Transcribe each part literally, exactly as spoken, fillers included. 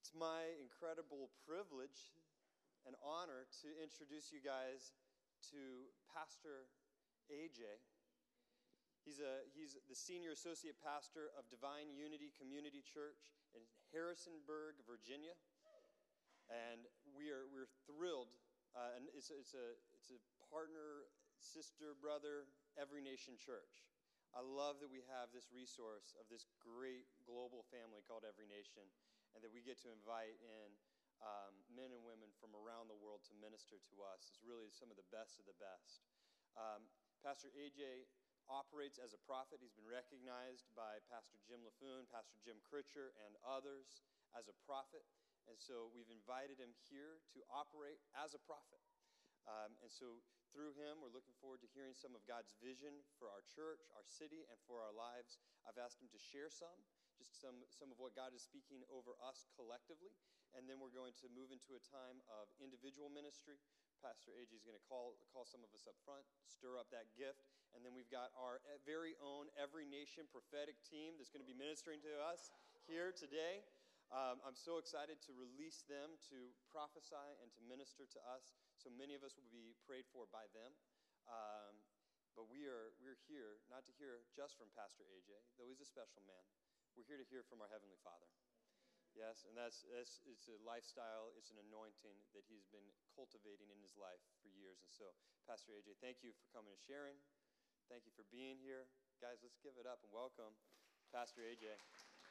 It's my incredible privilege and honor to introduce you guys to Pastor A J. He's a he's the senior associate pastor of Divine Unity Community Church in Harrisonburg, Virginia, and we are we're thrilled. Uh, and it's it's a it's a partner, sister, brother, Every Nation Church. I love that we have this resource of this great global family called Every Nation, and that we get to invite in um, men and women from around the world to minister to us. It's really some of the best of the best. Um, Pastor A J operates as a prophet. He's been recognized by Pastor Jim LaFoon, Pastor Jim Critcher, and others as a prophet. And so we've invited him here to operate as a prophet. Um, and so through him, we're looking forward to hearing some of God's vision for our church, our city, and for our lives. I've asked him to share some, just some, some of what God is speaking over us collectively. And then we're going to move into a time of individual ministry. Pastor A J is going to call call some of us up front, stir up that gift. And then we've got our very own Every Nation prophetic team that's going to be ministering to us here today. Um, I'm so excited to release them to prophesy and to minister to us. So many of us will be prayed for by them. Um, but we are we're here not to hear just from Pastor A J, though he's a special man. We're here to hear from our Heavenly Father. Yes, and that's, that's it's a lifestyle, it's an anointing that he's been cultivating in his life for years. And so, Pastor A J, thank you for coming and sharing. Thank you for being here. Guys, let's give it up and welcome Pastor A J.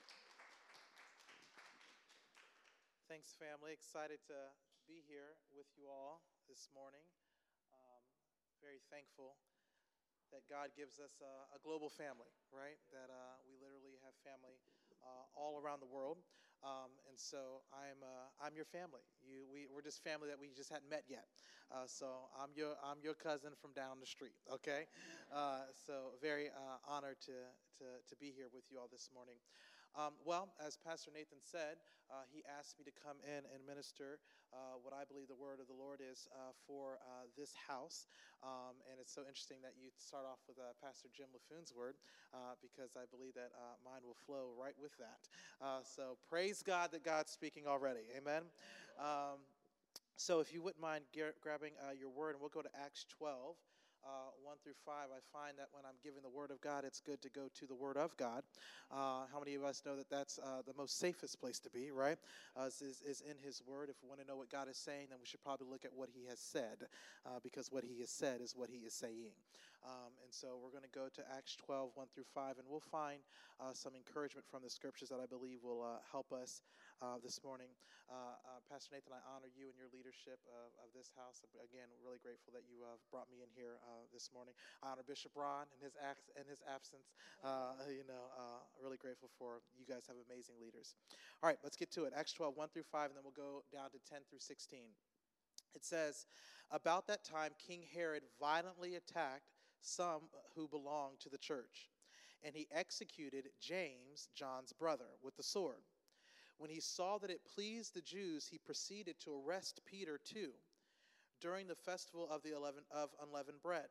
Thanks, family. Excited to be here with you all this morning. Um, very thankful that God gives us a, a global family, right? That uh, we literally have family uh, all around the world. Um, and so I'm uh, I'm your family. You we we're just family that we just hadn't met yet. Uh, so I'm your I'm your cousin from down the street. Okay, uh, so very uh, honored to to to be here with you all this morning. Um, well, as Pastor Nathan said, uh, he asked me to come in and minister uh, what I believe the word of the Lord is uh, for uh, this house. Um, and it's so interesting that you start off with uh, Pastor Jim LaFoon's word uh, because I believe that uh, mine will flow right with that. Uh, so praise God that God's speaking already. Amen. Um, so if you wouldn't mind gra- grabbing uh, your word, and we'll go to Acts twelve. Uh, one through five, I find that when I'm giving the word of God, it's good to go to the word of God. Uh, how many of us know that that's uh, the most safest place to be, right? Uh, is, is in his word. If we want to know what God is saying, then we should probably look at what he has said, uh, because what he has said is what he is saying. Um, and so we're going to go to Acts twelve, one through five, and we'll find uh, some encouragement from the scriptures that I believe will uh, help us uh, this morning. Uh, uh, Pastor Nathan, I honor you and your leadership of, of this house. Again, really grateful that you uh, brought me in here uh, this morning. I honor Bishop Ron in his ac- in his absence. Uh, you know, uh, really grateful for you guys have amazing leaders. All right, let's get to it. Acts twelve, one through five, and then we'll go down to ten through sixteen. It says, about that time, King Herod violently attacked some who belonged to the church, and he executed James, John's brother, with the sword. When he saw that it pleased the Jews, he proceeded to arrest Peter too, during the festival of the eleven, of unleavened bread.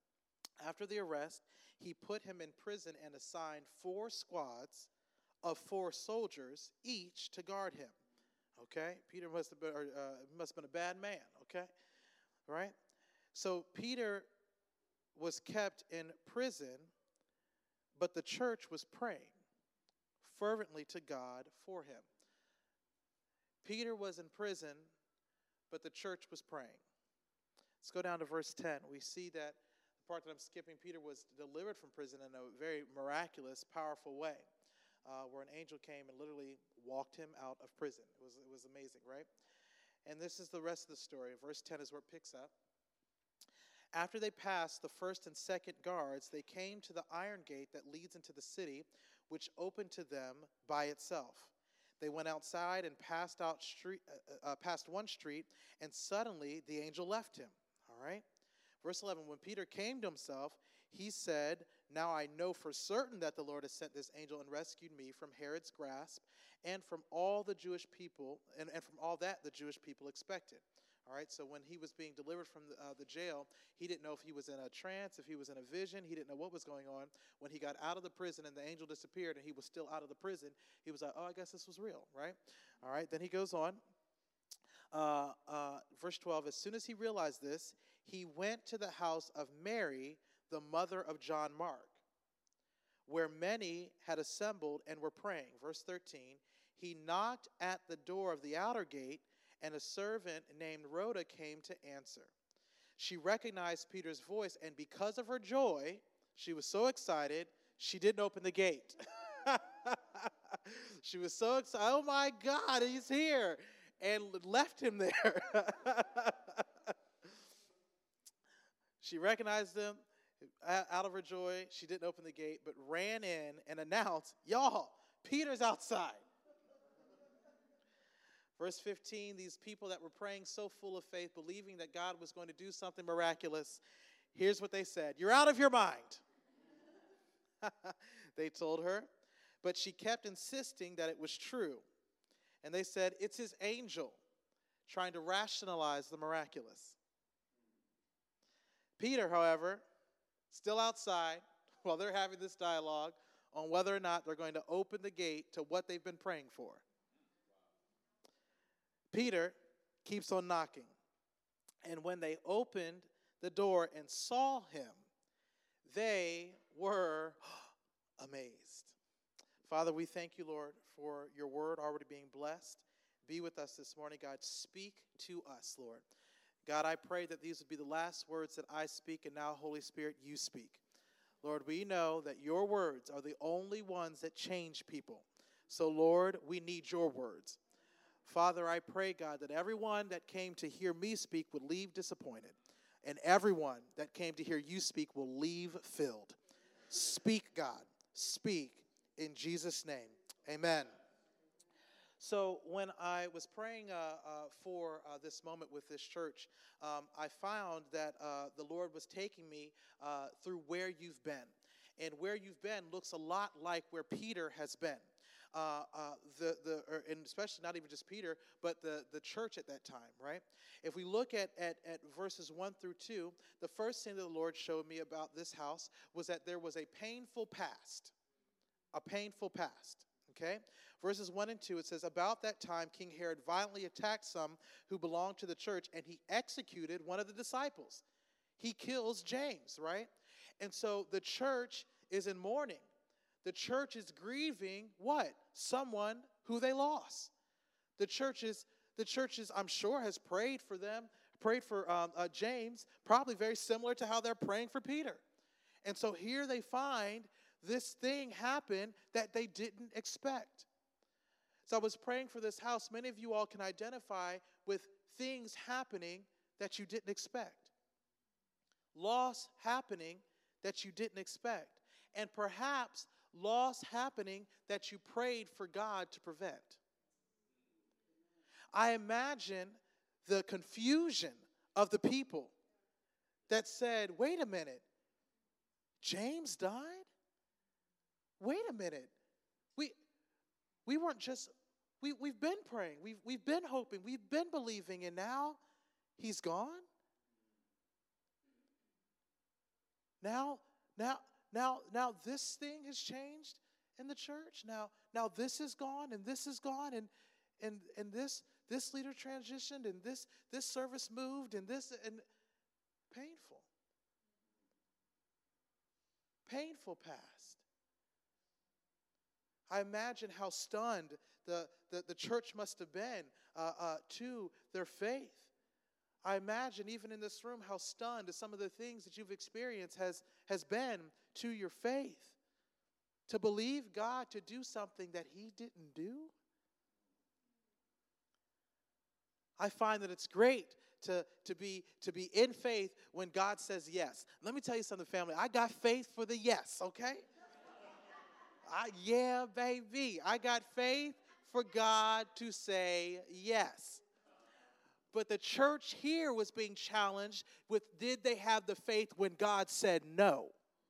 After the arrest, he put him in prison and assigned four squads of four soldiers, each to guard him. Okay? Peter must have been, or, uh, must have been a bad man, okay? Right? So Peter was kept in prison, but the church was praying fervently to God for him. Peter was in prison, but the church was praying. Let's go down to verse ten. We see that the part that I'm skipping, Peter was delivered from prison in a very miraculous, powerful way, uh, where an angel came and literally walked him out of prison. It was, it was amazing, right? And this is the rest of the story. Verse ten is where it picks up. After they passed the first and second guards, they came to the iron gate that leads into the city, which opened to them by itself. They went outside and passed out street, uh, uh, past one street, and suddenly the angel left him. All right? Verse eleven, when Peter came to himself, he said, now I know for certain that the Lord has sent this angel and rescued me from Herod's grasp and from all the Jewish people, and, and from all that the Jewish people expected. All right, so when he was being delivered from the, uh, the jail, he didn't know if he was in a trance, if he was in a vision. He didn't know what was going on. When he got out of the prison and the angel disappeared and he was still out of the prison, he was like, oh, I guess this was real, right? All right, then he goes on. Uh, uh, verse twelve, as soon as he realized this, he went to the house of Mary, the mother of John Mark, where many had assembled and were praying. Verse thirteen, he knocked at the door of the outer gate, and a servant named Rhoda came to answer. She recognized Peter's voice, and because of her joy, she was so excited, she didn't open the gate. She was so excited, oh my God, he's here, and left him there. She recognized him. Out of her joy, she didn't open the gate, but ran in and announced, y'all, Peter's outside. Verse fifteen, these people that were praying so full of faith, believing that God was going to do something miraculous, here's what they said: you're out of your mind. They told her, but she kept insisting that it was true. And they said, it's his angel, trying to rationalize the miraculous. Peter, however, still outside while they're having this dialogue on whether or not they're going to open the gate to what they've been praying for. Peter keeps on knocking. And when they opened the door and saw him, they were amazed. Father, we thank you, Lord, for your word already being blessed. Be with us this morning, God. Speak to us, Lord. God, I pray that these would be the last words that I speak, and now, Holy Spirit, you speak. Lord, we know that your words are the only ones that change people. So, Lord, we need your words. Father, I pray, God, that everyone that came to hear me speak would leave disappointed, and everyone that came to hear you speak will leave filled. Speak, God. Speak in Jesus' name. Amen. So when I was praying uh, uh, for uh, this moment with this church, um, I found that uh, the Lord was taking me uh, through where you've been. And where you've been looks a lot like where Peter has been. Uh, uh, the the or, and especially not even just Peter, but the, the church at that time, right? If we look at, at, at verses one through two, the first thing that the Lord showed me about this house was that there was a painful past. A painful past, okay? Verses one and two, it says, about that time, King Herod violently attacked some who belonged to the church, and he executed one of the disciples. He kills James, right? And so the church is in mourning. The church is grieving what? Someone who they lost. The church is, the church is, I'm sure, has prayed for them, prayed for um, uh, James, probably very similar to how they're praying for Peter. And so here they find this thing happen that they didn't expect. So I was praying for this house. Many of you all can identify with things happening that you didn't expect. Loss happening that you didn't expect. And perhaps loss happening that you prayed for God to prevent. I imagine the confusion of the people that said, wait a minute, James died? Wait a minute. We we weren't just, we, we've been praying, we've, we've been hoping, we've been believing, and now he's gone? Now, now, now, now this thing has changed in the church. Now, now this is gone, and this is gone, and and and this this leader transitioned, and this this service moved, and this and painful. Painful past. I imagine how stunned the, the, the church must have been uh, uh, to their faith. I imagine even in this room how stunned some of the things that you've experienced has, has been to your faith. To believe God to do something that he didn't do. I find that it's great to, to, be, to be in faith when God says yes. Let me tell you something, family. I got faith for the yes, okay? I, yeah, baby. I got faith for God to say yes. But the church here was being challenged with, did they have the faith when God said no?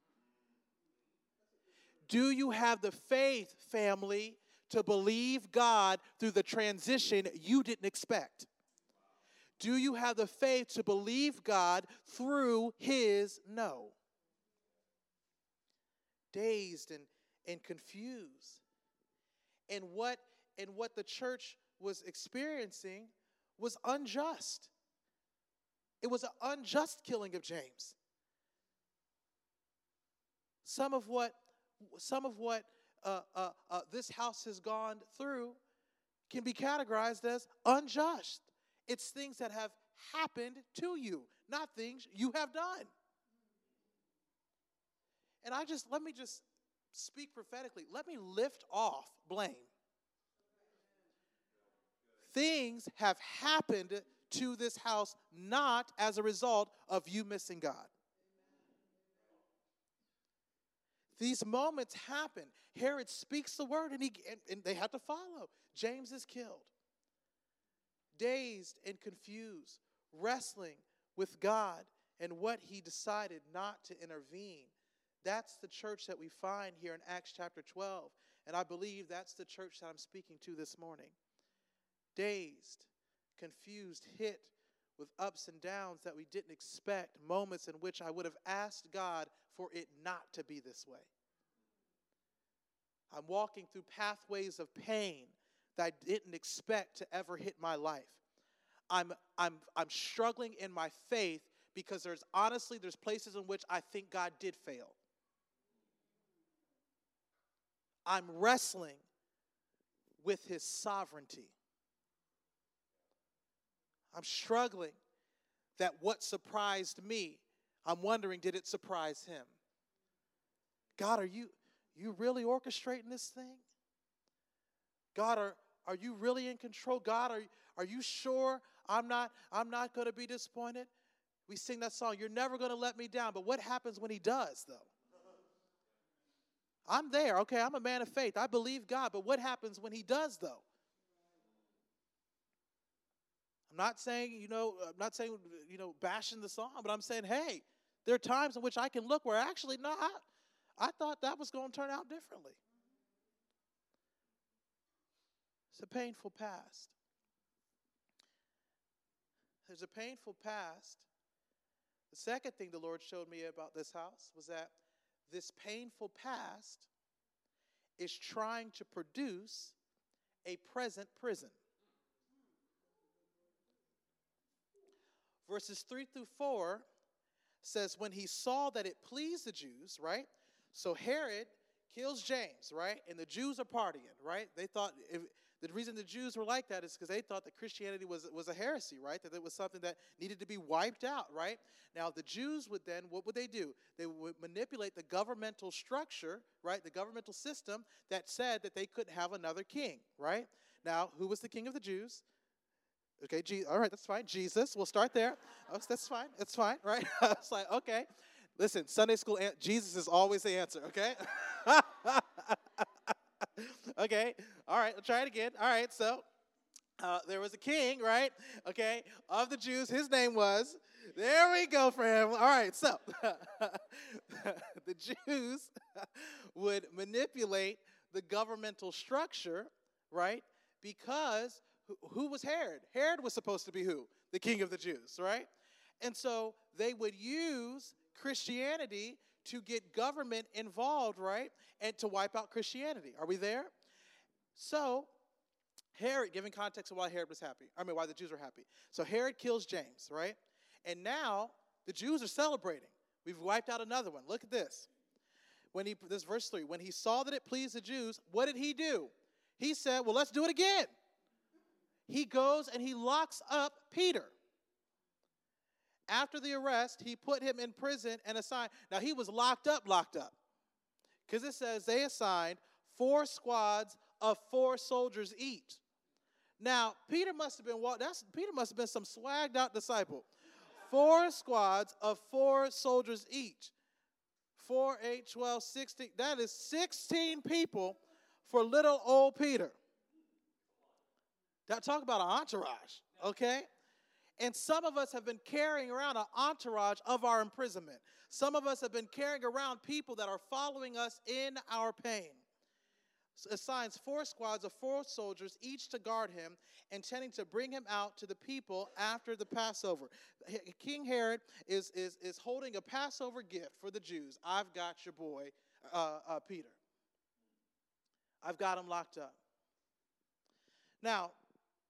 Do you have the faith, family, to believe God through the transition you didn't expect? Do you have the faith to believe God through his no? Dazed and, and confused. And what, and what the church was experiencing was unjust. It was an unjust killing of James. Some of what, some of what uh, uh, uh, this house has gone through can be categorized as unjust. It's things that have happened to you, not things you have done. And I just, let me just speak prophetically. Let me lift off blame. Things have happened to this house not as a result of you missing God. These moments happen. Herod speaks the word, and, he, and, and they have to follow. James is killed. Dazed and confused, wrestling with God and what he decided not to intervene. That's the church that we find here in Acts chapter twelve. And I believe that's the church that I'm speaking to this morning. Dazed, confused, hit with ups and downs that we didn't expect, moments in which I would have asked God for it not to be this way. I'm walking through pathways of pain that I didn't expect to ever hit my life. I'm, I'm, I'm struggling in my faith because there's honestly, there's places in which I think God did fail. I'm wrestling with his sovereignty. I'm struggling that what surprised me, I'm wondering, did it surprise him? God, are you, you really orchestrating this thing? God, are, are you really in control? God, are, are you sure I'm not, I'm not going to be disappointed? We sing that song, you're never going to let me down. But what happens when he does, though? I'm there, okay, I'm a man of faith. I believe God, but what happens when he does, though? I'm not saying, you know, I'm not saying, you know, bashing the song, but I'm saying, hey, there are times in which I can look where actually, no, I, I thought that was going to turn out differently. It's a painful past. There's a painful past. The second thing the Lord showed me about this house was that this painful past is trying to produce a present prison. Verses three through four says, when he saw that it pleased the Jews, right? So Herod kills James, right? And the Jews are partying, right? They thought, if, the reason the Jews were like that is because they thought that Christianity was, was a heresy, right? That it was something that needed to be wiped out, right? Now, the Jews would then, what would they do? They would manipulate the governmental structure, right? The governmental system that said that they couldn't have another king, right? Now, who was the king of the Jews? Okay, Je- all right, that's fine. Jesus, we'll start there. Oh, that's fine, that's fine, right? It's like, okay. Listen, Sunday school, an- Jesus is always the answer, okay? Okay, all right, let's try it again. All right, so uh, there was a king, right, okay, of the Jews. His name was, there we go for him. All right, so the Jews would manipulate the governmental structure, right, because who, who was Herod? Herod was supposed to be who? The king of the Jews, right? And so they would use Christianity to get government involved, right, and to wipe out Christianity. Are we there? So Herod, giving context of why Herod was happy, I mean why the Jews were happy. So Herod kills James, right? And now the Jews are celebrating. We've wiped out another one. Look at this. When he, this verse three, when he saw that it pleased the Jews, what did he do? He said, well, let's do it again. He goes and he locks up Peter. After the arrest, he put him in prison and assigned. Now, he was locked up, locked up. Because it says they assigned four squads of four soldiers each. Now, Peter must have been, that's, Peter must have been some swagged out disciple. Four squads of four soldiers each. Four, eight, twelve, sixteen. That is sixteen people for little old Peter. That, talk about an entourage, okay? And some of us have been carrying around an entourage of our imprisonment. Some of us have been carrying around people that are following us in our pain. So assigns four squads of four soldiers, each to guard him, intending to bring him out to the people after the Passover. King Herod is, is, is holding a Passover gift for the Jews. I've got your boy, uh, uh, Peter. I've got him locked up. Now,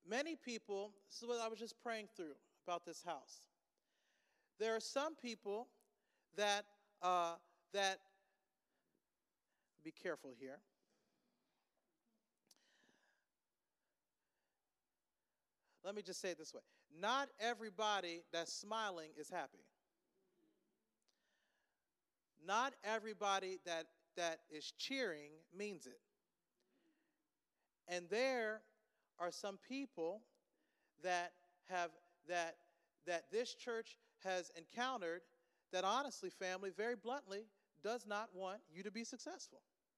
many people, this is what I was just praying through about this house. There are some people that, uh, that, be careful here. Let me just say it this way. Not everybody that's smiling is happy. Not everybody that, that is cheering means it. And there are some people that have that that this church has encountered that honestly, family, very bluntly, does not want you to be successful.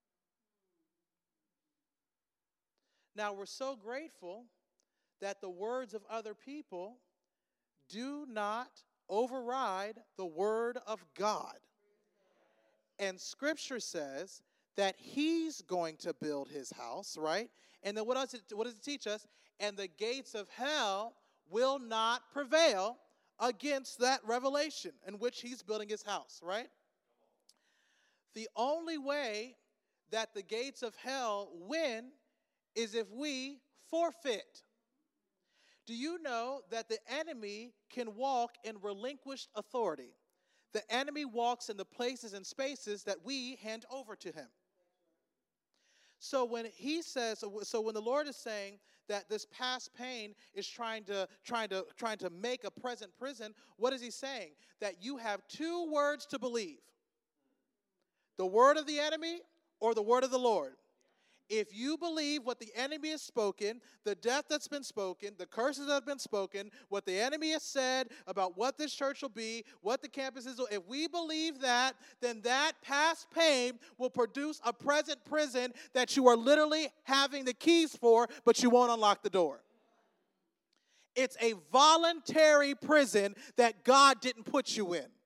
Now, we're so grateful that the words of other people do not override the word of God. And Scripture says that he's going to build his house, right? And then what does it, what does it teach us? And the gates of hell will not prevail against that revelation in which he's building his house, right? The only way that the gates of hell win is if we forfeit. Do you know that the enemy can walk in relinquished authority? The enemy walks in the places and spaces that we hand over to him. So when he says, so when the Lord is saying that this past pain is trying to, trying to, trying to make a present prison, what is he saying? That you have two words to believe. The word of the enemy or the word of the Lord. If you believe what the enemy has spoken, the death that's been spoken, the curses that have been spoken, what the enemy has said about what this church will be, what the campus is, if we believe that, then that past pain will produce a present prison that you are literally having the keys for, but you won't unlock the door. It's a voluntary prison that God didn't put you in.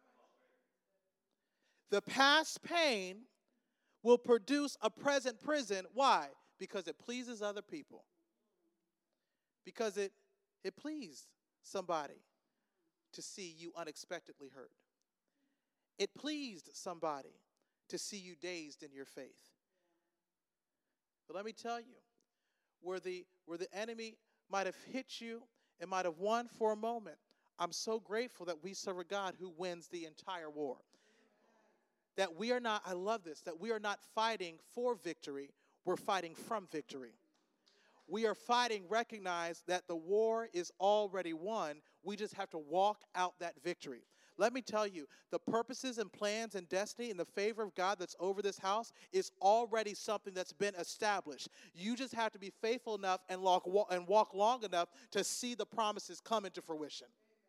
The past pain will produce a present prison. Why? Because it pleases other people. Because it, it pleased somebody to see you unexpectedly hurt. It pleased somebody to see you dazed in your faith. But let me tell you, where the, where the enemy might have hit you and might have won for a moment, I'm so grateful that we serve a God who wins the entire war. That we are not, I love this, that we are not fighting for victory, we're fighting from victory. We are fighting, recognize that the war is already won, we just have to walk out that victory. Let me tell you, the purposes and plans and destiny and the favor of God that's over this house is already something that's been established. You just have to be faithful enough and walk, and walk long enough to see the promises come into fruition.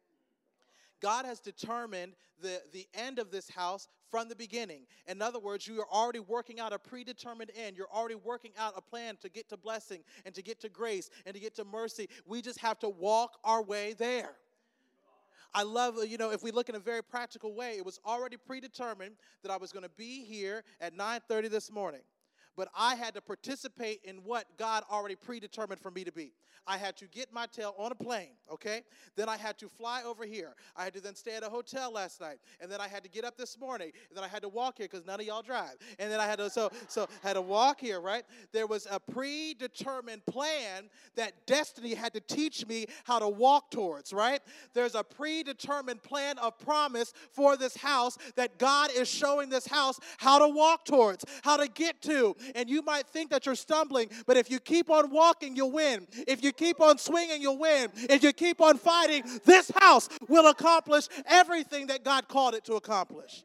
God has determined the, the end of this house from the beginning. In other words, you are already working out a predetermined end. You're already working out a plan to get to blessing and to get to grace and to get to mercy. We just have to walk our way there. I love, you know, if we look in a very practical way, it was already predetermined that I was going to be here at nine thirty this morning. But I had to participate in what God already predetermined for me to be. I had to get my tail on a plane, okay? Then I had to fly over here. I had to then stay at a hotel last night. And then I had to get up this morning. And then I had to walk here because none of y'all drive. And then I had to, so, so had to walk here, right? There was a predetermined plan that destiny had to teach me how to walk towards, right? There's a predetermined plan of promise for this house that God is showing this house how to walk towards, how to get to. And you might think that you're stumbling, but if you keep on walking, you'll win. If you keep on swinging, you'll win. If you keep on fighting, this house will accomplish everything that God called it to accomplish.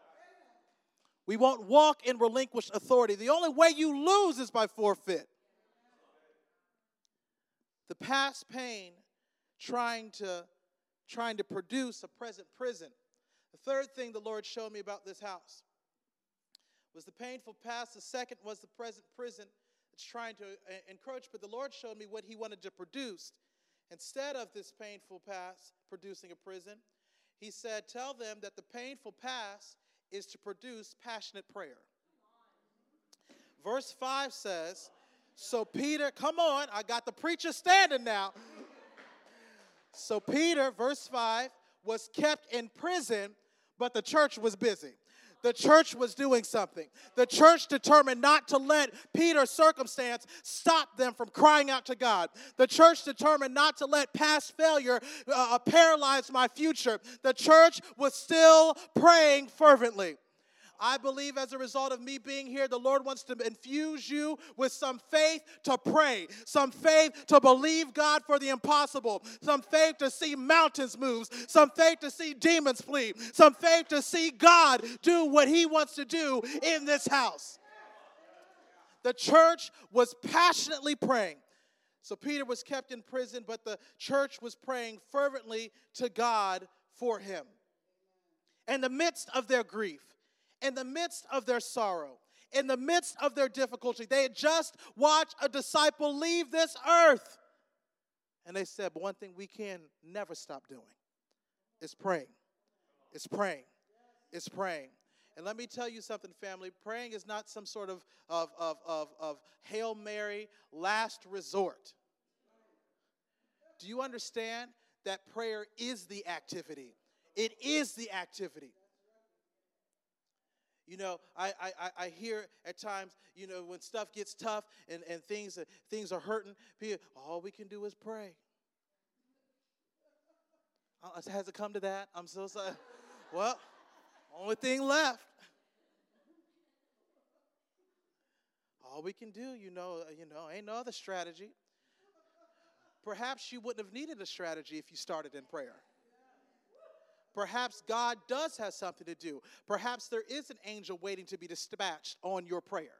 We won't walk in relinquished authority. The only way you lose is by forfeit. The past pain trying to, trying to produce a present prison. The third thing the Lord showed me about this house was the painful past. The second was the present prison. It's trying to encroach, but the Lord showed me what he wanted to produce. Instead of this painful past producing a prison, he said, tell them that the painful past is to produce passionate prayer. Verse five says, so Peter, come on, I got the preacher standing now. So Peter, verse five, was kept in prison, but the church was busy. The church was doing something. The church determined not to let Peter's circumstance stop them from crying out to God. The church determined not to let past failure uh, paralyze my future. The church was still praying fervently. I believe as a result of me being here, the Lord wants to infuse you with some faith to pray, some faith to believe God for the impossible, some faith to see mountains move, some faith to see demons flee, some faith to see God do what he wants to do in this house. The church was passionately praying. So Peter was kept in prison, but the church was praying fervently to God for him. In the midst of their grief, in the midst of their sorrow, in the midst of their difficulty, they had just watched a disciple leave this earth. And they said, but one thing we can never stop doing is praying. It's praying. It's praying. And let me tell you something, family. Praying is not some sort of, of, of, of, of Hail Mary last resort. Do you understand that prayer is the activity? It is the activity. You know, I, I, I hear at times, you know, when stuff gets tough and, and things, things are hurting, people, all we can do is pray. Uh, has it come to that? I'm so sorry. Well, only thing left. All we can do, you know, you know, ain't no other strategy. Perhaps you wouldn't have needed a strategy if you started in prayer. Perhaps God does have something to do. Perhaps there is an angel waiting to be dispatched on your prayer.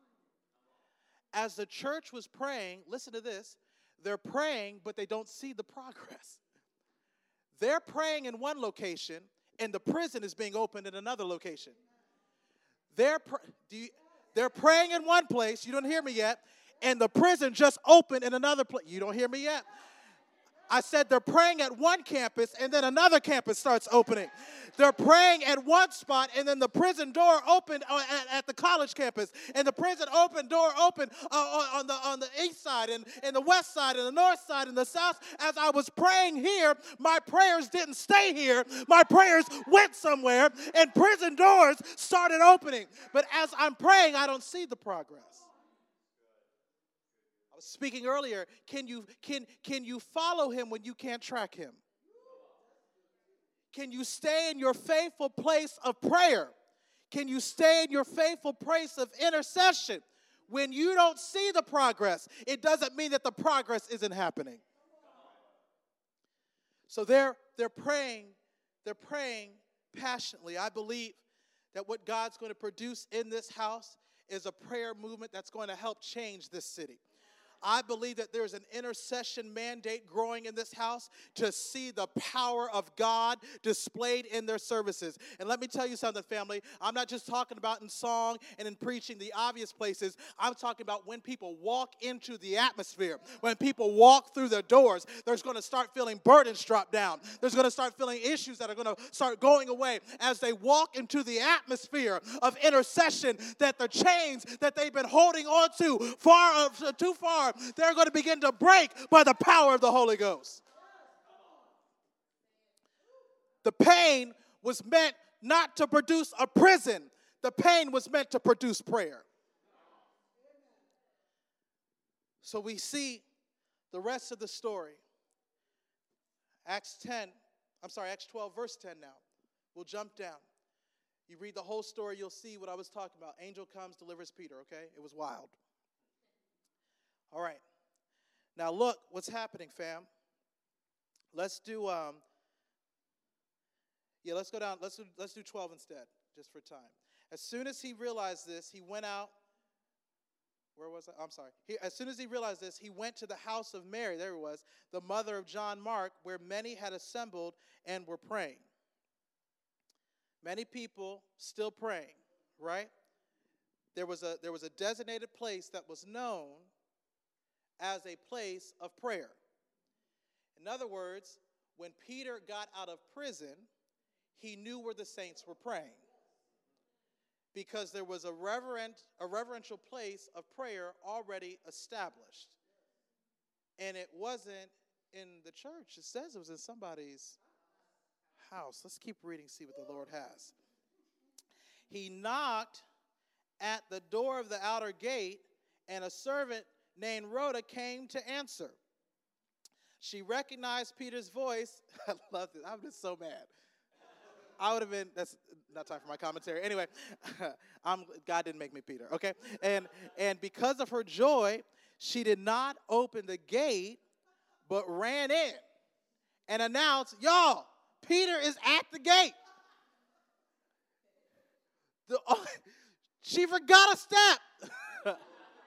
As the church was praying, listen to this, they're praying, but they don't see the progress. They're praying in one location, and the prison is being opened in another location. They're, pr- do you, they're praying in one place, you don't hear me yet, and the prison just opened in another place. You don't hear me yet. I said they're praying at one campus and then another campus starts opening. They're praying at one spot and then the prison door opened at, at the college campus. And the prison open door opened uh, on, the, on the east side and, and the west side and the north side and the south. As I was praying here, my prayers didn't stay here. My prayers went somewhere and prison doors started opening. But as I'm praying, I don't see the progress. I was speaking earlier, can you, can, can you follow him when you can't track him? Can you stay in your faithful place of prayer? Can you stay in your faithful place of intercession when you don't see the progress? It doesn't mean that the progress isn't happening. So they're, they're praying, they're praying passionately. I believe that what God's going to produce in this house is a prayer movement that's going to help change this city. I believe that there's an intercession mandate growing in this house to see the power of God displayed in their services. And let me tell you something, family. I'm not just talking about in song and in preaching the obvious places. I'm talking about when people walk into the atmosphere, when people walk through the doors, there's going to start feeling burdens drop down. There's going to start feeling issues that are going to start going away as they walk into the atmosphere of intercession, that the chains that they've been holding on to far, uh, too far, they're going to begin to break by the power of the Holy Ghost. The pain was meant not to produce a prison. The pain was meant to produce prayer. So we see the rest of the story. Acts ten, I'm sorry, Acts twelve, verse ten now. We'll jump down. You read the whole story, you'll see what I was talking about. Angel comes, delivers Peter, okay? It was wild. All right. Now look what's happening, fam. Let's do um Yeah, let's go down. Let's do, let's do twelve instead, just for time. As soon as he realized this, he went out. Where was I? I'm sorry. He, as soon as he realized this, he went to the house of Mary, there it was, the mother of John Mark, where many had assembled and were praying. Many people still praying, right? There was a there was a designated place that was known as a place of prayer. In other words, when Peter got out of prison, he knew where the saints were praying, because there was a reverent, a reverential place of prayer already established. And it wasn't in the church. It says it was in somebody's house. Let's keep reading, see what the Lord has. he knocked at the door of the outer gate, and a servant named Rhoda came to answer. She recognized Peter's voice. I love this. I'm just so mad. I would have been, that's not time for my commentary. Anyway, I'm, God didn't make me Peter, okay? And, and because of her joy, she did not open the gate, but ran in and announced, y'all, Peter is at the gate. The, oh, she forgot a step.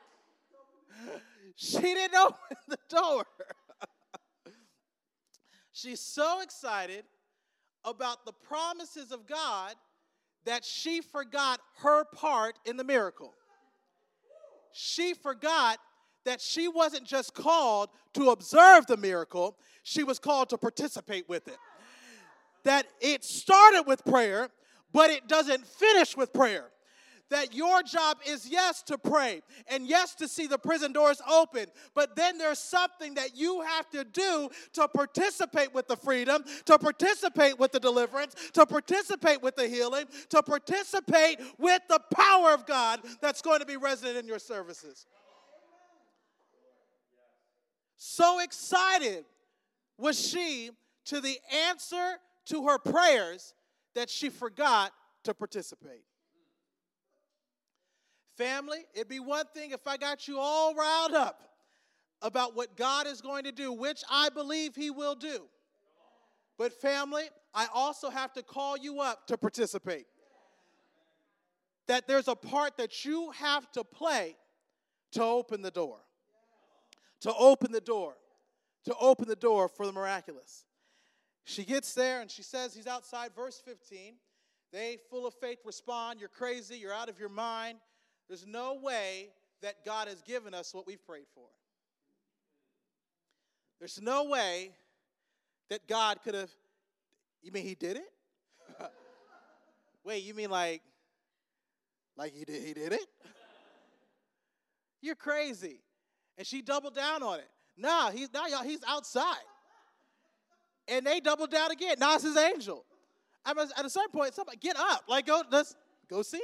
She didn't open the door. She's so excited about the promises of God that she forgot her part in the miracle. She forgot that she wasn't just called to observe the miracle, she was called to participate with it. That it started with prayer, but it doesn't finish with prayer. That your job is, yes, to pray, and yes, to see the prison doors open, but then there's something that you have to do to participate with the freedom, to participate with the deliverance, to participate with the healing, to participate with the power of God that's going to be resident in your services. So excited was she to the answer to her prayers that she forgot to participate. Family, it'd be one thing if I got you all riled up about what God is going to do, which I believe he will do. But family, I also have to call you up to participate. That there's a part that you have to play to open the door. To open the door. To open the door for the miraculous. She gets there and she says he's outside. Verse fifteen. They, full of faith, respond, you're crazy, you're out of your mind. There's no way that God has given us what we've prayed for. There's no way that God could have, you mean he did it? Wait, you mean like, like he did, he did it? You're crazy. And she doubled down on it. Nah, he's, now y'all, he's outside. And they doubled down again. Now it's his angel. I mean, at a certain point, somebody get up. Like, go, let's go see.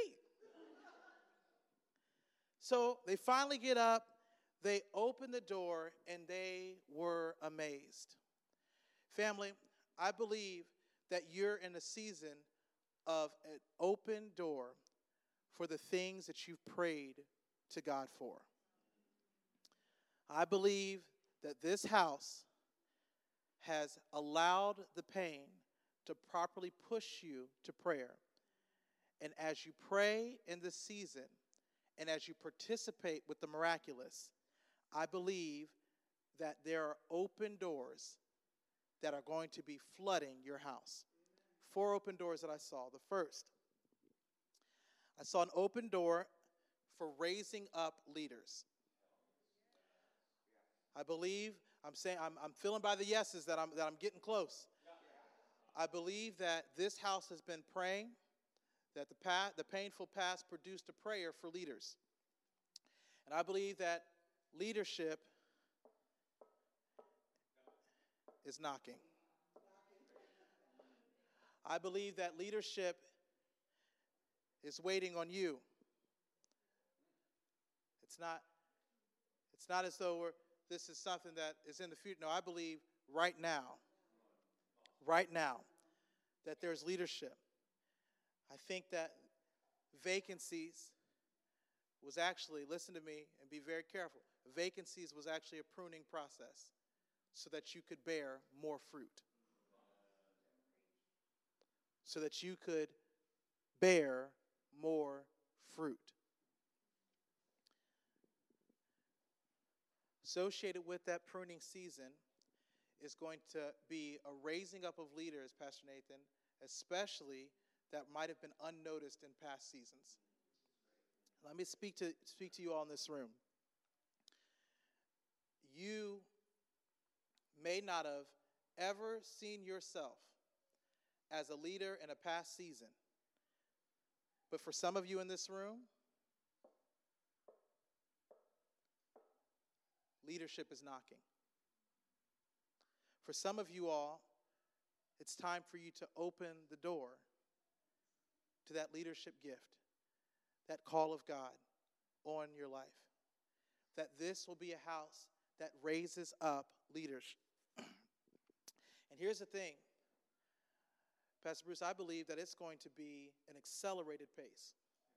So they finally get up, they open the door, and they were amazed. Family, I believe that you're in a season of an open door for the things that you've prayed to God for. I believe that this house has allowed the pain to properly push you to prayer. And as you pray in this season, and as you participate with the miraculous, I believe that there are open doors that are going to be flooding your house. Four open doors that I saw. The first, I saw an open door for raising up leaders. I believe, I'm saying, I'm, I'm feeling by the yeses that I'm, that I'm getting close. I believe that this house has been praying, that the, pa- the painful past produced a prayer for leaders. And I believe that leadership is knocking. I believe that leadership is waiting on you. It's not, it's not as though we're, this is something that is in the future. No, I believe right now, right now, that there's leadership. I think that vacancies was actually, listen to me and be very careful, vacancies was actually a pruning process so that you could bear more fruit. So that you could bear more fruit. Associated with that pruning season is going to be a raising up of leaders, Pastor Nathan, especially that might have been unnoticed in past seasons. Let me speak to speak to you all in this room. You may not have ever seen yourself as a leader in a past season. But for some of you in this room, leadership is knocking. For some of you all, it's time for you to open the door to that leadership gift, that call of God on your life. That this will be a house that raises up leaders. And here's the thing, Pastor Bruce, I believe that it's going to be an accelerated pace.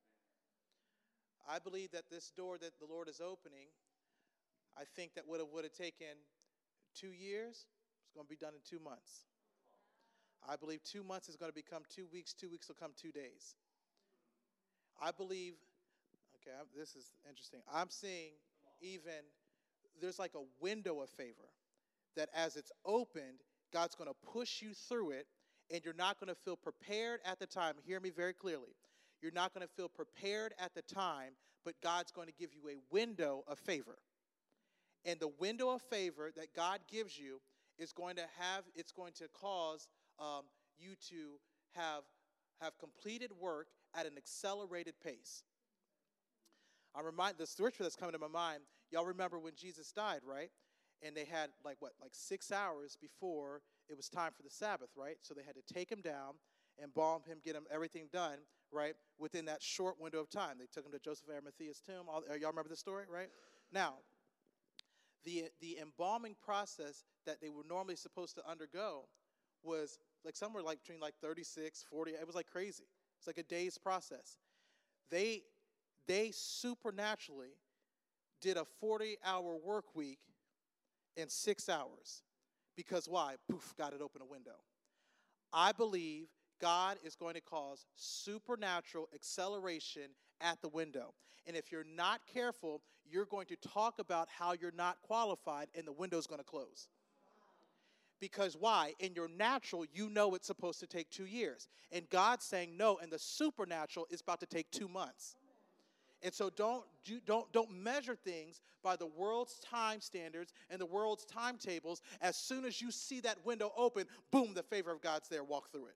I believe that this door that the Lord is opening, I think that what it would have taken two years, it's going to be done in two months. I believe two months is going to become two weeks. Two weeks will come two days. I believe, okay, I'm, this is interesting. I'm seeing even, there's like a window of favor that as it's opened, God's going to push you through it, and you're not going to feel prepared at the time. Hear me very clearly. You're not going to feel prepared at the time, but God's going to give you a window of favor. And the window of favor that God gives you is going to have, it's going to cause um, you to have, have completed work at an accelerated pace. I'm reminded, the scripture that's coming to my mind, y'all remember when Jesus died, right? And they had like what, like six hours before it was time for the Sabbath, right? So they had to take him down, embalm him, get him everything done, right? Within that short window of time. They took him to Joseph of Arimathea's tomb. All, y'all remember the story, right? Now, the the embalming process that they were normally supposed to undergo was like somewhere like between like thirty-six, forty. It was like crazy. It's like a day's process. They they supernaturally did a forty-hour work week in six hours. Because why? Poof, God had opened a window. I believe God is going to cause supernatural acceleration at the window. And if you're not careful, you're going to talk about how you're not qualified, and the window's going to close. Because why? In your natural, you know it's supposed to take two years. And God's saying no, and the supernatural is about to take two months. And so don't, do, don't, don't measure things by the world's time standards and the world's timetables. As soon as you see that window open, boom, the favor of God's there. Walk through it.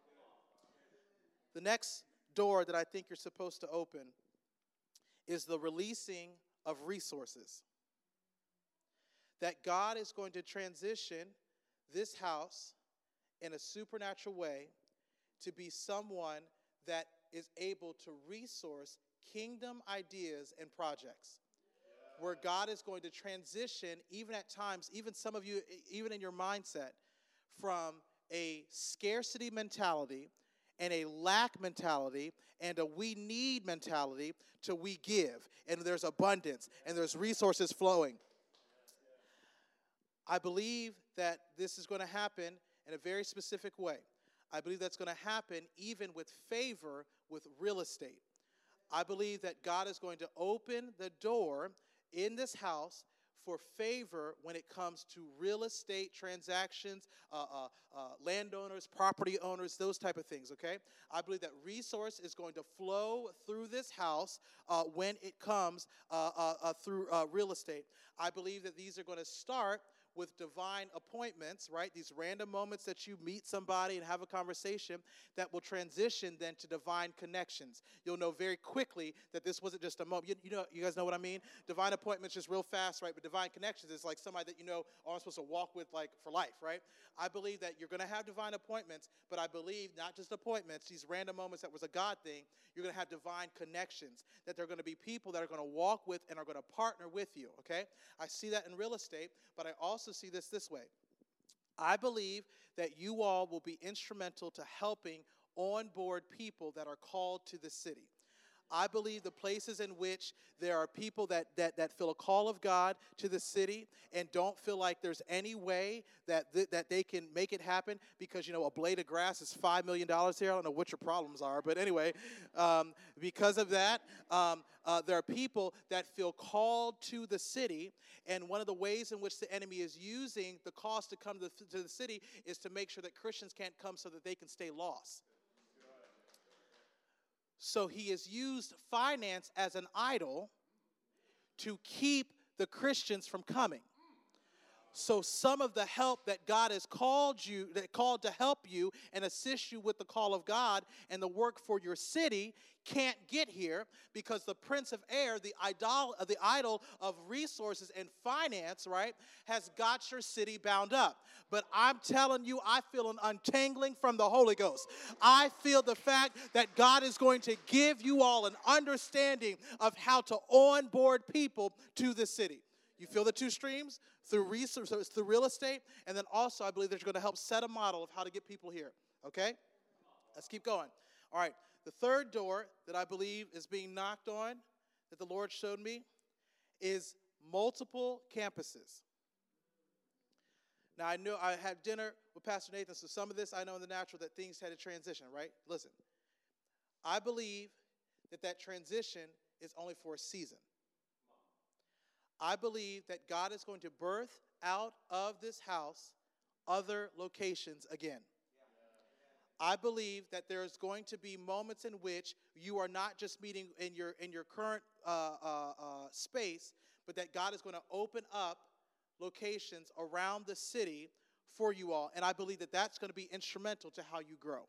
The next door that I think you're supposed to open is the releasing of resources. That God is going to transition this house in a supernatural way to be someone that is able to resource kingdom ideas and projects. Where God is going to transition, even at times, even some of you, even in your mindset, from a scarcity mentality and a lack mentality and a we need mentality to we give, and there's abundance and there's resources flowing. I believe that this is going to happen in a very specific way. I believe that's going to happen even with favor with real estate. I believe that God is going to open the door in this house for favor when it comes to real estate transactions, uh, uh, uh, landowners, property owners, those type of things, okay? I believe that resource is going to flow through this house uh, when it comes uh, uh, uh, through uh, real estate. I believe that these are going to start with divine appointments, right? These random moments that you meet somebody and have a conversation that will transition then to divine connections. You'll know very quickly that this wasn't just a moment. You, you know, you guys know what I mean? Divine appointments just real fast, right? But divine connections is like somebody that you know are supposed to walk with like for life, right? I believe that you're going to have divine appointments, but I believe not just appointments, these random moments that was a God thing, you're going to have divine connections, that there are going to be people that are going to walk with and are going to partner with you, okay? I see that in real estate, but I also see this this way. I believe that you all will be instrumental to helping onboard people that are called to the city. I believe the places in which there are people that, that, that feel a call of God to the city and don't feel like there's any way that, th- that they can make it happen because, you know, a blade of grass is five million dollars here. I don't know what your problems are, but anyway, um, because of that, um, uh, there are people that feel called to the city, and one of the ways in which the enemy is using the cost to come to the, to the city is to make sure that Christians can't come so that they can stay lost. So he has used finance as an idol to keep the Christians from coming. So some of the help that God has called you, that called to help you and assist you with the call of God and the work for your city, can't get here because the prince of air, the idol, the idol of resources and finance, right, has got your city bound up. But I'm telling you, I feel an untangling from the Holy Ghost. I feel the fact that God is going to give you all an understanding of how to onboard people to the city. You feel the two streams? Through resources, through real estate, and then also I believe that you're going to help set a model of how to get people here. Okay? Let's keep going. All right. The third door that I believe is being knocked on, that the Lord showed me, is multiple campuses. Now, I know I had dinner with Pastor Nathan, so some of this I know in the natural that things had to transition, right? Listen, I believe that that transition is only for a season. I believe that God is going to birth out of this house other locations again. I believe that there's going to be moments in which you are not just meeting in your in your current uh, uh, uh, space, but that God is going to open up locations around the city for you all. And I believe that that's going to be instrumental to how you grow.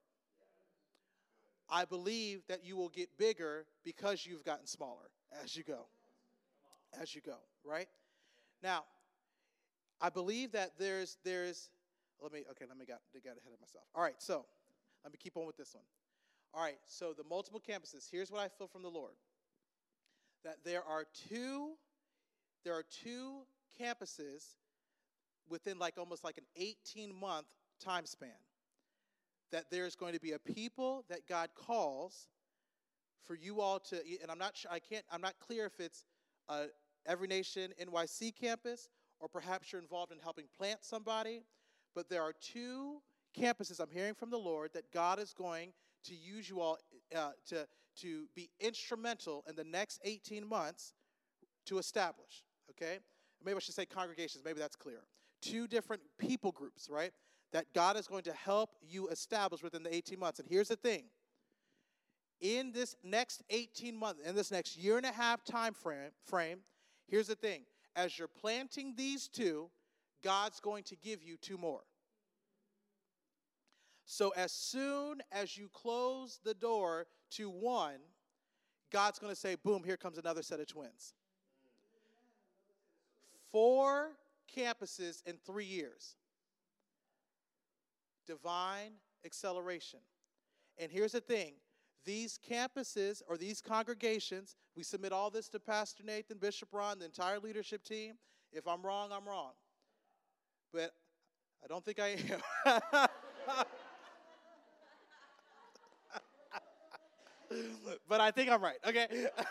I believe that you will get bigger because you've gotten smaller as you go. As you go, right? Now, I believe that there's, there's, let me, okay, let me get, get ahead of myself. All right, so let me keep on with this one. All right, so the multiple campuses, here's what I feel from the Lord. That there are two, there are two campuses within like almost like an eighteen-month time span. That there's going to be a people that God calls for you all to, and I'm not sure, I can't, I'm not clear if it's uh, Every Nation N Y C campus, or perhaps you're involved in helping plant somebody. But there are two campuses I'm hearing from the Lord that God is going to use you all uh, to, to be instrumental in the next eighteen months to establish, okay? Maybe I should say congregations, maybe that's clear. Two different people groups, right, that God is going to help you establish within the eighteen months. And here's the thing. In this next eighteen months, in this next year and a half time frame, frame, here's the thing. As you're planting these two, God's going to give you two more. So as soon as you close the door to one, God's going to say, boom, here comes another set of twins. Four campuses in three years. Divine acceleration. And here's the thing. These campuses or these congregations, we submit all this to Pastor Nathan, Bishop Ron, the entire leadership team. If I'm wrong, I'm wrong. But I don't think I am. But I think I'm right, okay?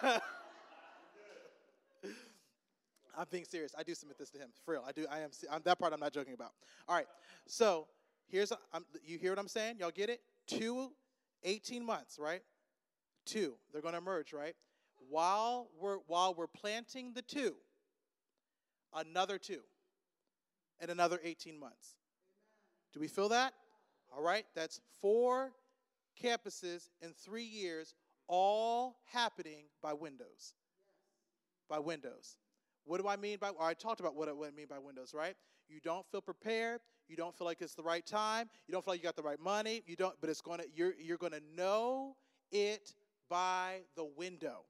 I'm being serious. I do submit this to him. For real. I do. I am. I'm, that part I'm not joking about. All right. So here's, I'm, you hear what I'm saying? Y'all get it? Two, eighteen months, right? Two. They're going to emerge, right? While we're, while we're planting the two, another two, and another eighteen months. Do we feel that? All right. That's four campuses in three years, all happening by windows. By windows. What do I mean by, or I talked about what I, what I mean by windows, right? You don't feel prepared. You don't feel like it's the right time. You don't feel like you got the right money. You don't, but it's going to, you're, you're going to know it by the window.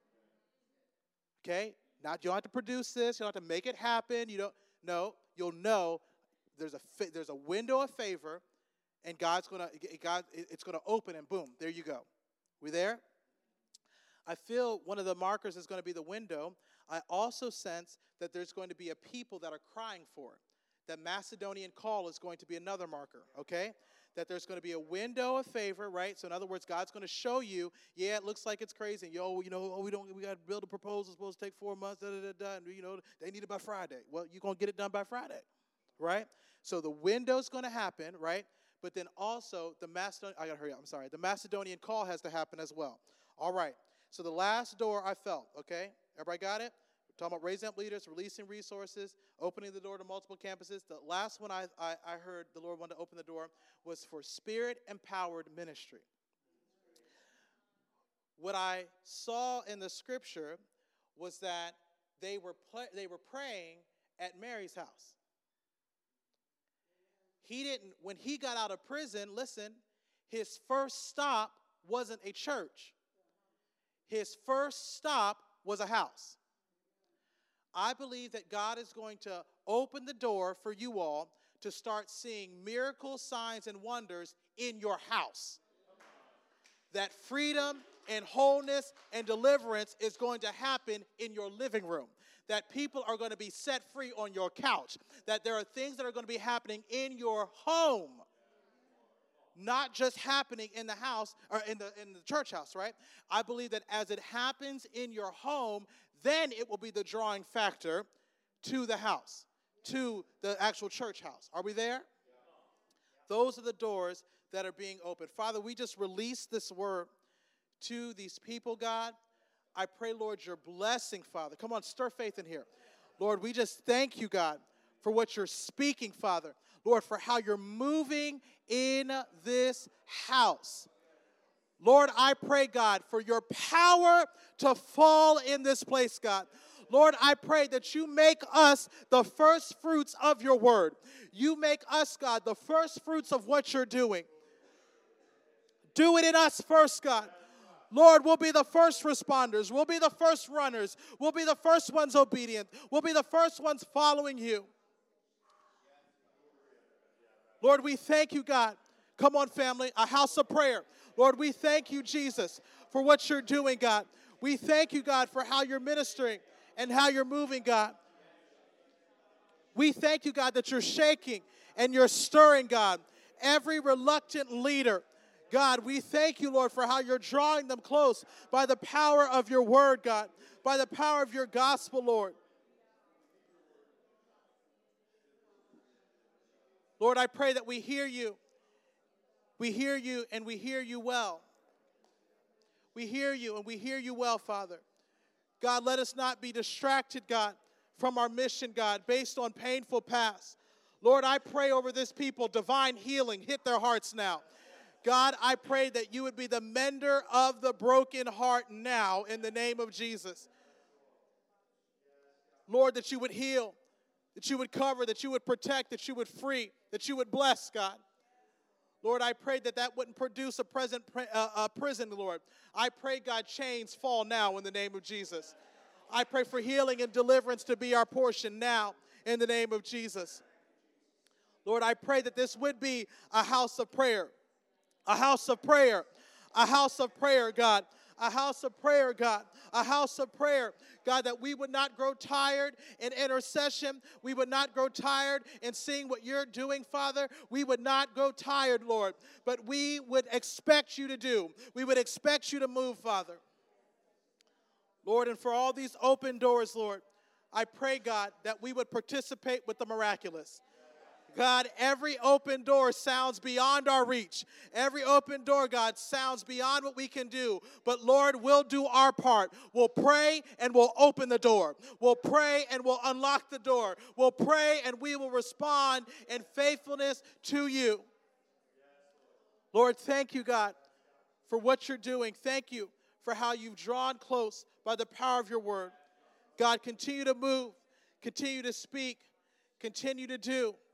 Okay? Not, you don't have to produce this. You don't have to make it happen. You don't, no, you'll know there's a, there's a window of favor, and God's going to, God, it's going to open, and boom, there you go. We there? I feel one of the markers is going to be the window. I also sense that there's going to be a people that are crying for it. That Macedonian call is going to be another marker, okay? That there's going to be a window of favor, right? So in other words, God's going to show you, yeah, it looks like it's crazy. Yo, you know, oh, we don't, we got to build a proposal. It's supposed to take four months, da, da, da, da, and, you know, they need it by Friday. Well, you're going to get it done by Friday, right? So the window's going to happen, right? But then also the Macedonian, I got to hurry up, I'm sorry. The Macedonian call has to happen as well. All right. So the last door I felt, okay? Everybody got it? We're talking about raising up leaders, releasing resources, opening the door to multiple campuses. The last one I, I, I heard the Lord wanted to open the door was for spirit-empowered ministry. What I saw in the scripture was that they were, pl- they were praying at Mary's house. he didn't, when he got out of prison, listen, his first stop wasn't a church. His first stop was a house. I believe that God is going to open the door for you all to start seeing miracles, signs, and wonders in your house. That freedom and wholeness and deliverance is going to happen in your living room. That people are going to be set free on your couch. That there are things that are going to be happening in your home. Not just happening in the house or in the in the church house, right? I believe that as it happens in your home, then it will be the drawing factor to the house, to the actual church house. Are we there? Those are the doors that are being opened. Father, we just release this word to these people, God. I pray, Lord, your blessing, Father. Come on, stir faith in here. Lord, we just thank you, God, for what you're speaking, Father. Lord, for how you're moving in this house. Lord, I pray, God, for your power to fall in this place, God. Lord, I pray that you make us the first fruits of your word. You make us, God, the first fruits of what you're doing. Do it in us first, God. Lord, we'll be the first responders. We'll be the first runners. We'll be the first ones obedient. We'll be the first ones following you. Lord, we thank you, God. Come on, family, a house of prayer. Lord, we thank you, Jesus, for what you're doing, God. We thank you, God, for how you're ministering and how you're moving, God. We thank you, God, that you're shaking and you're stirring, God, every reluctant leader. God, we thank you, Lord, for how you're drawing them close by the power of your word, God, by the power of your gospel, Lord. Lord, I pray that we hear you. We hear you and we hear you well. We hear you and we hear you well, Father. God, let us not be distracted, God, from our mission, God, based on painful past. Lord, I pray over this people, divine healing hit their hearts now. God, I pray that you would be the mender of the broken heart now in the name of Jesus. Lord, that you would heal, that you would cover, that you would protect, that you would free, that you would bless, God. Lord, I pray that that wouldn't produce a present uh, uh, prison, Lord. I pray, God, chains fall now in the name of Jesus. I pray for healing and deliverance to be our portion now in the name of Jesus. Lord, I pray that this would be a house of prayer. A house of prayer, a house of prayer, God, a house of prayer, God, a house of prayer, God, that we would not grow tired in intercession. We would not grow tired in seeing what you're doing, Father. We would not grow tired, Lord, but we would expect you to do. We would expect you to move, Father. Lord, and for all these open doors, Lord, I pray, God, that we would participate with the miraculous. God, every open door sounds beyond our reach. Every open door, God, sounds beyond what we can do. But Lord, we'll do our part. We'll pray and we'll open the door. We'll pray and we'll unlock the door. We'll pray and we will respond in faithfulness to you. Lord, thank you, God, for what you're doing. Thank you for how you've drawn close by the power of your word. God, continue to move. Continue to speak. Continue to do.